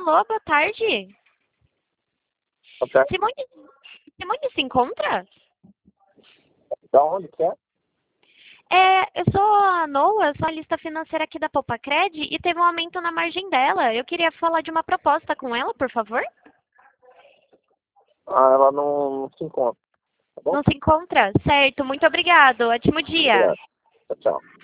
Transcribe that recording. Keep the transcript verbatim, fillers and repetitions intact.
alô, boa tarde. Ok. Simone, Simone se encontra? Da onde que é? É, eu sou a Noa, sou a lista financeira aqui da Popacred e teve um aumento na margem dela. Eu queria falar de uma proposta com ela, por favor. Ah, ela não, não se encontra. Tá bom? Não se encontra? Certo, muito obrigado. Ótimo dia. Obrigado. Tchau, tchau.